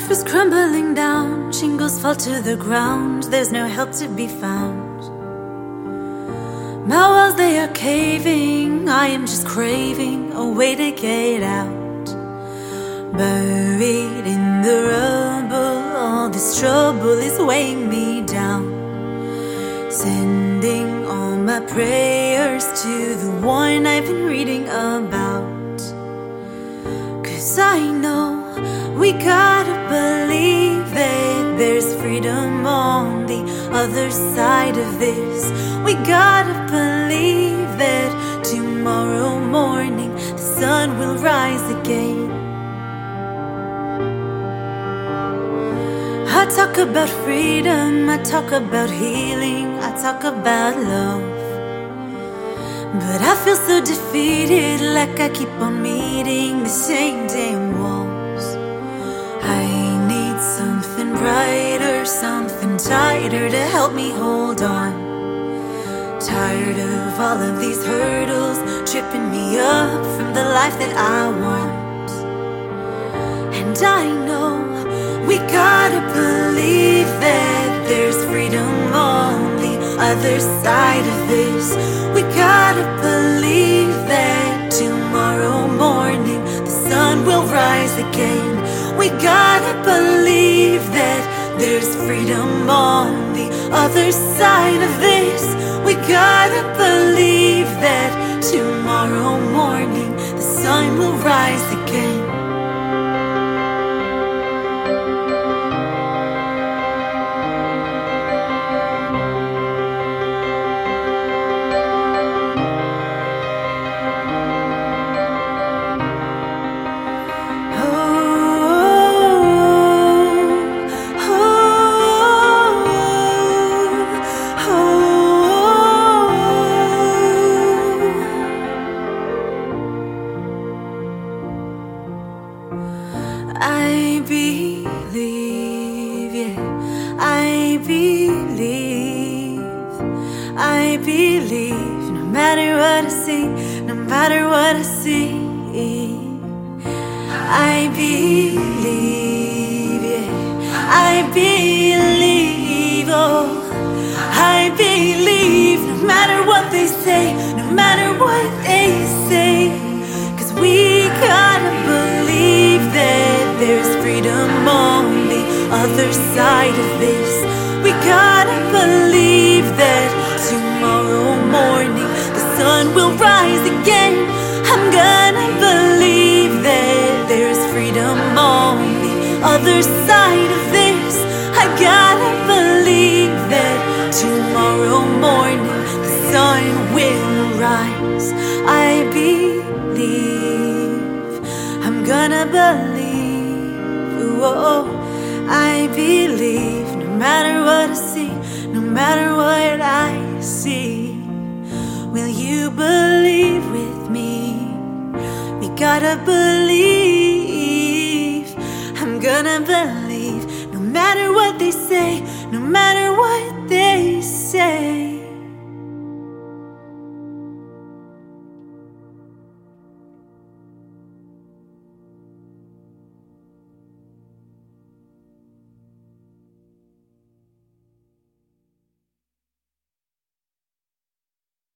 life is crumbling down, shingles fall to the ground, there's no help to be found. My walls, they are caving, I am just craving a way to get out. Buried in the rubble, all this trouble is weighing me down. Sending all my prayers to the one I've been reading about. 'Cause I know we gotta believe that there's freedom on the other side of this. We gotta believe that tomorrow morning the sun will rise again. I talk about freedom, I talk about healing, I talk about love. But I feel so defeated, like I keep on meeting the same damn walls. I need something brighter, something tighter to help me hold on. Tired of all of these hurdles tripping me up from the life that I want. And I know we gotta believe that there's freedom on the other side of this. We gotta believe that tomorrow morning the sun will rise again. We gotta believe that there's freedom on the other side of this. We gotta believe that tomorrow morning the sun will rise again. I believe, yeah, I believe, no matter what I see, no matter what I see. I believe, yeah, I believe, oh, I believe, no matter what they say, no matter what they say. 'Cause we gotta believe that there's freedom on the other side of this. We gotta believe that tomorrow morning the sun will rise again. I'm gonna believe that there's freedom on the other side of this. I gotta believe that tomorrow morning the sun will rise. I believe, I'm gonna believe, oh, I believe, no matter what I see, no matter what I see. Will you believe with me? We gotta believe, I'm gonna believe, no matter what they say, no matter what